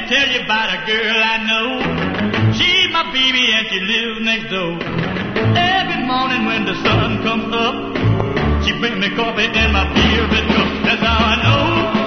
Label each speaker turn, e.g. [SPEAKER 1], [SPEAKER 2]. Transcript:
[SPEAKER 1] tell you about a girl I know. She's my baby and she lives next door. Every morning when the sun comes up, she brings me coffee in my favorite cup. That's how I know